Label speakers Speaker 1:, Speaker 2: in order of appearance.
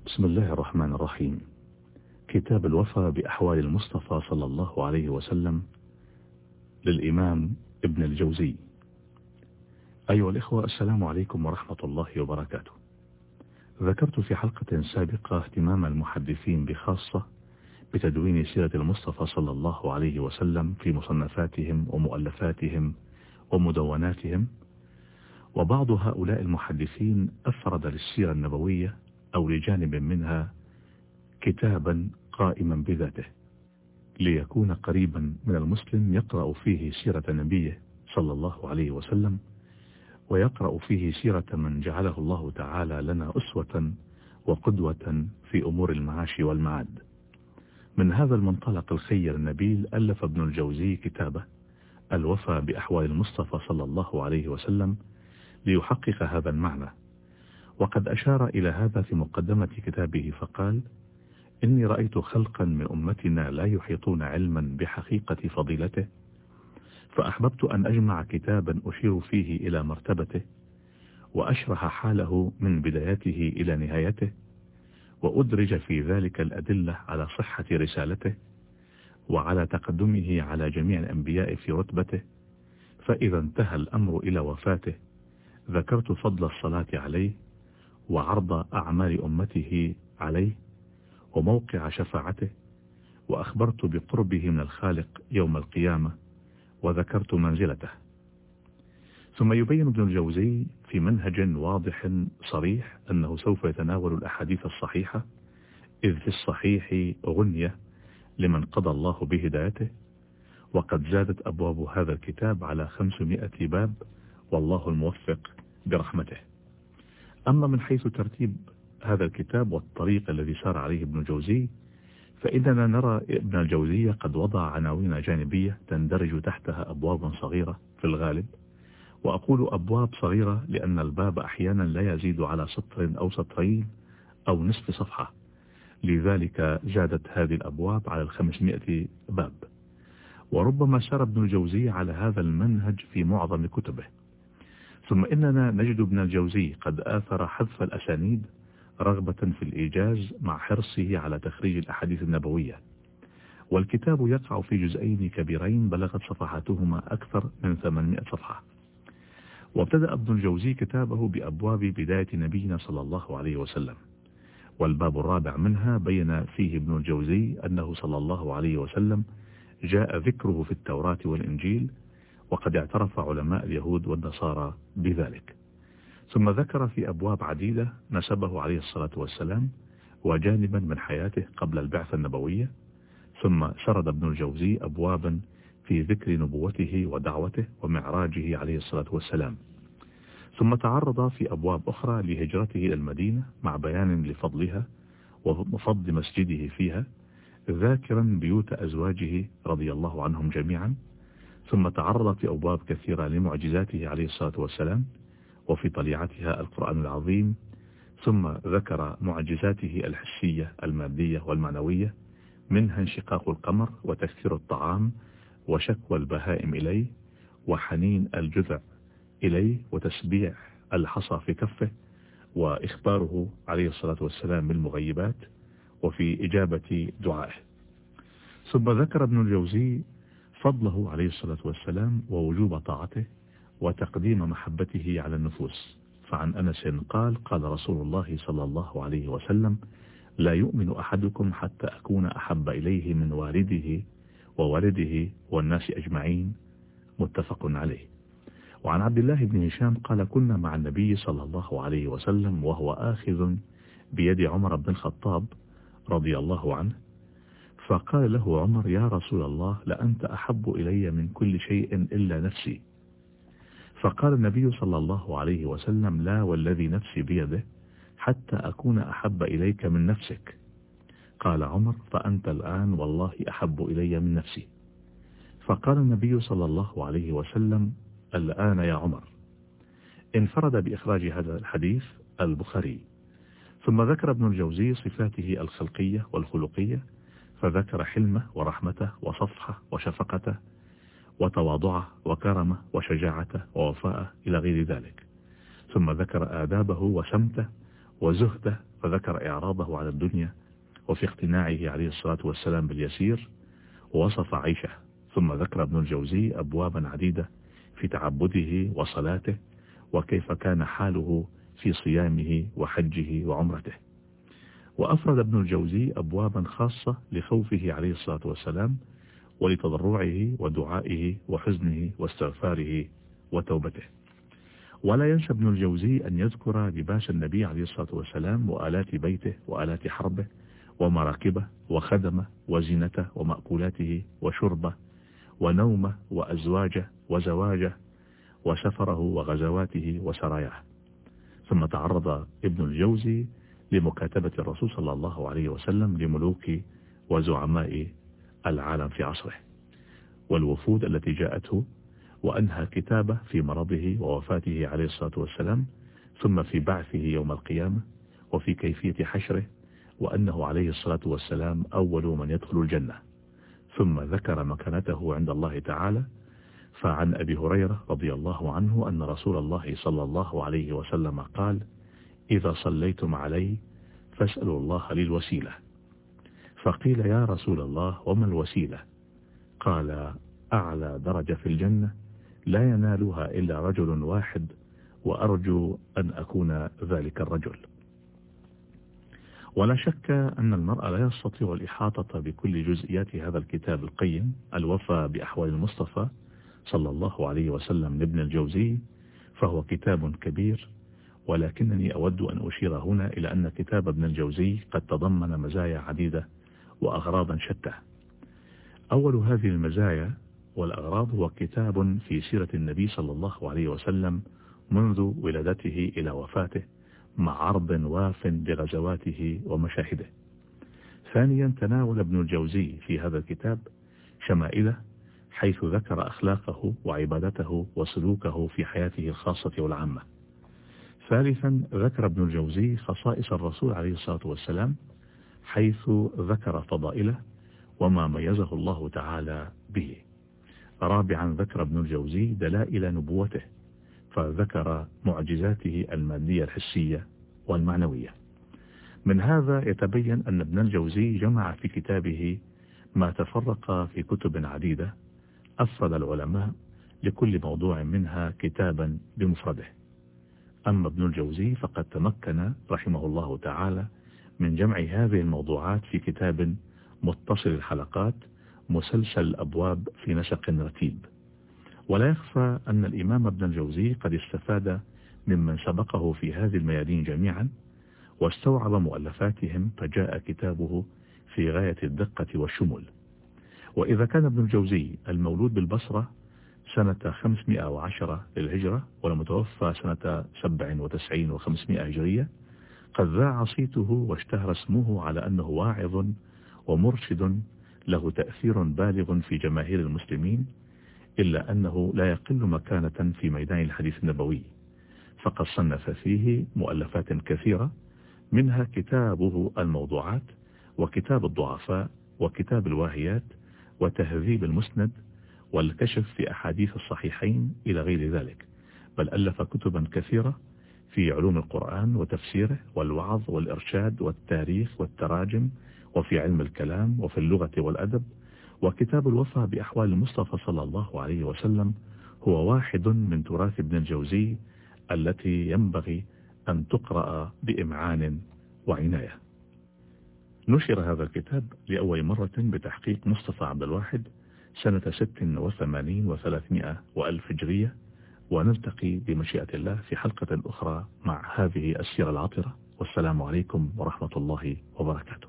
Speaker 1: بسم الله الرحمن الرحيم. كتاب الوفا بأحوال المصطفى صلى الله عليه وسلم للإمام ابن الجوزي. أيها الإخوة، السلام عليكم ورحمة الله وبركاته. ذكرت في حلقة سابقة اهتمام المحدثين بخاصة بتدوين سيرة المصطفى صلى الله عليه وسلم في مصنفاتهم ومؤلفاتهم ومدوناتهم، وبعض هؤلاء المحدثين أفرد للسيرة النبوية أو لجانب منها كتابا قائما بذاته ليكون قريبا من المسلم يقرأ فيه سيرة نبيه صلى الله عليه وسلم، ويقرأ فيه سيرة من جعله الله تعالى لنا أسوة وقدوة في أمور المعاش والمعاد. من هذا المنطلق الخير النبيل ألف ابن الجوزي كتابه الوفا بأحوال المصطفى صلى الله عليه وسلم ليحقق هذا المعنى، وقد أشار إلى هذا في مقدمة كتابه فقال: إني رأيت خلقا من أمتنا لا يحيطون علما بحقيقة فضيلته، فأحببت أن أجمع كتابا أشير فيه إلى مرتبته وأشرح حاله من بدايته إلى نهايته، وأدرج في ذلك الأدلة على صحة رسالته وعلى تقدمه على جميع الأنبياء في رتبته. فإذا انتهى الأمر إلى وفاته ذكرت فضل الصلاة عليه وعرض أعمال أمته عليه وموقع شفاعته، وأخبرت بقربه من الخالق يوم القيامة وذكرت منزلته. ثم يبين ابن الجوزي في منهج واضح صريح أنه سوف يتناول الأحاديث الصحيحة، إذ في الصحيح غنية لمن قضى الله بهدايته، وقد زادت أبواب هذا الكتاب على 500 باب، والله الموفق برحمته. أما من حيث ترتيب هذا الكتاب والطريق الذي سار عليه ابن الجوزي، فإننا نرى ابن الجوزي قد وضع عناوين جانبية تندرج تحتها أبواب صغيرة في الغالب، وأقول أبواب صغيرة لأن الباب أحيانا لا يزيد على سطر أو سطرين أو نصف صفحة، لذلك زادت هذه الأبواب على 500 باب. وربما سار ابن الجوزي على هذا المنهج في معظم كتبه. ثم إننا نجد ابن الجوزي قد آثر حذف الأسانيد رغبة في الإيجاز مع حرصه على تخريج الأحاديث النبوية، والكتاب يقع في جزئين كبيرين بلغت صفحاتهما أكثر من 800 صفحة. وابتدأ ابن الجوزي كتابه بأبواب بداية نبينا صلى الله عليه وسلم، والباب الرابع منها بين فيه ابن الجوزي أنه صلى الله عليه وسلم جاء ذكره في التوراة والإنجيل، وقد اعترف علماء اليهود والنصارى بذلك. ثم ذكر في أبواب عديدة نسبه عليه الصلاة والسلام وجانبا من حياته قبل البعثة النبوية. ثم سرد ابن الجوزي أبوابا في ذكر نبوته ودعوته ومعراجه عليه الصلاة والسلام. ثم تعرض في أبواب أخرى لهجرته إلى المدينة مع بيان لفضلها وفضل مسجده فيها، ذاكرا بيوت أزواجه رضي الله عنهم جميعا. ثم تعرض في أبواب كثيرة لمعجزاته عليه الصلاة والسلام وفي طليعتها القرآن العظيم. ثم ذكر معجزاته الحسية المادية والمعنوية، منها انشقاق القمر وتكثير الطعام وشكوى البهائم إليه وحنين الجذع إليه وتسبيع الحصى في كفه وإخباره عليه الصلاة والسلام بالمغيبات وفي إجابة دعائه. ثم ذكر ابن الجوزي فضله عليه الصلاة والسلام ووجوب طاعته وتقديم محبته على النفوس. فعن أنس قال: قال رسول الله صلى الله عليه وسلم: لا يؤمن أحدكم حتى أكون أحب إليه من والده وولده والناس أجمعين، متفق عليه. وعن عبد الله بن هشام قال: كنا مع النبي صلى الله عليه وسلم وهو آخذ بيد عمر بن الخطاب رضي الله عنه، فقال له عمر: يا رسول الله، لأنت أحب إلي من كل شيء إلا نفسي. فقال النبي صلى الله عليه وسلم: لا والذي نفسي بيده حتى أكون أحب إليك من نفسك. قال عمر: فأنت الآن والله أحب إلي من نفسي. فقال النبي صلى الله عليه وسلم: الآن يا عمر. انفرد بإخراج هذا الحديث البخاري. ثم ذكر ابن الجوزي صفاته الخلقية والخلقية، فذكر حلمه ورحمته وصفحه وشفقته وتواضعه وكرمه وشجاعته ووفاءه إلى غير ذلك. ثم ذكر آدابه وسمته وزهده فذكر إعراضه على الدنيا وفي اقتناعه عليه الصلاة والسلام باليسير، ووصف عيشه. ثم ذكر ابن الجوزي أبوابا عديدة في تعبده وصلاته، وكيف كان حاله في صيامه وحجه وعمرته. وأفرد ابن الجوزي أبوابا خاصة لخوفه عليه الصلاة والسلام، ولتضرعه ودعائه وحزنه واستغفاره وتوبته. ولا ينسى ابن الجوزي أن يذكر لباس النبي عليه الصلاة والسلام وآلات بيته وآلات حربه ومراكبه وخدمه وزينته ومأكولاته وشربه ونومه وأزواجه وزواجه وسفره وغزواته وسراياه. ثم تعرض ابن الجوزي لمكاتبة الرسول صلى الله عليه وسلم لملوك وزعماء العالم في عصره والوفود التي جاءته، وأنهى كتابه في مرضه ووفاته عليه الصلاة والسلام، ثم في بعثه يوم القيامة، وفي كيفية حشره، وأنه عليه الصلاة والسلام أول من يدخل الجنة. ثم ذكر مكانته عند الله تعالى. فعن أبي هريرة رضي الله عنه أن رسول الله صلى الله عليه وسلم قال: إذا صليتم علي فاسألوا الله لي الوسيلة. فقيل: يا رسول الله وما الوسيلة؟ قال: أعلى درجة في الجنة لا ينالها إلا رجل واحد، وأرجو أن أكون ذلك الرجل. ولا شك أن المرء لا يستطيع الإحاطة بكل جزئيات هذا الكتاب القيم الوفى بأحوال المصطفى صلى الله عليه وسلم لابن الجوزي، فهو كتاب كبير. ولكنني أود أن أشير هنا إلى أن كتاب ابن الجوزي قد تضمن مزايا عديدة وأغراضا شتى. أول هذه المزايا والأغراض هو كتاب في سيرة النبي صلى الله عليه وسلم منذ ولادته إلى وفاته، مع عرض واف لغزواته ومشاهده. ثانيا، تناول ابن الجوزي في هذا الكتاب شمائله، حيث ذكر أخلاقه وعبادته وسلوكه في حياته الخاصة والعامة. ثالثا، ذكر ابن الجوزي خصائص الرسول عليه الصلاة والسلام، حيث ذكر فضائله وما ميزه الله تعالى به. رابعا، ذكر ابن الجوزي دلائل نبوته، فذكر معجزاته المادية الحسية والمعنوية. من هذا يتبين أن ابن الجوزي جمع في كتابه ما تفرق في كتب عديدة، أفرد العلماء لكل موضوع منها كتابا بمفرده. أما ابن الجوزي فقد تمكن رحمه الله تعالى من جمع هذه الموضوعات في كتاب متصل الحلقات مسلسل الأبواب في نسق رتيب. ولا يخفى أن الإمام ابن الجوزي قد استفاد ممن سبقه في هذه الميادين جميعا، واستوعب مؤلفاتهم، فجاء كتابه في غاية الدقة والشمول. وإذا كان ابن الجوزي المولود بالبصرة سنة 510 للهجرة، والمتوفى سنة 97 و500 هجرية، قد ذاع صيته واشتهر اسمه على أنه واعظ ومرشد له تأثير بالغ في جماهير المسلمين، إلا أنه لا يقل مكانة في ميدان الحديث النبوي، فقد صنف فيه مؤلفات كثيرة، منها كتابه الموضوعات، وكتاب الضعفاء، وكتاب الواهيات، وتهذيب المسند، والكشف في أحاديث الصحيحين إلى غير ذلك. بل ألف كتبا كثيرة في علوم القرآن وتفسيره والوعظ والإرشاد والتاريخ والتراجم، وفي علم الكلام، وفي اللغة والأدب. وكتاب الوفى بأحوال المصطفى صلى الله عليه وسلم هو واحد من تراث ابن الجوزي التي ينبغي أن تقرأ بإمعان وعناية. نشر هذا الكتاب لأول مرة بتحقيق مصطفى عبد الواحد سنة 86 و300 وألف هجرية. ونلتقي بمشيئة الله في حلقة أخرى مع هذه السيرة العطرة، والسلام عليكم ورحمة الله وبركاته.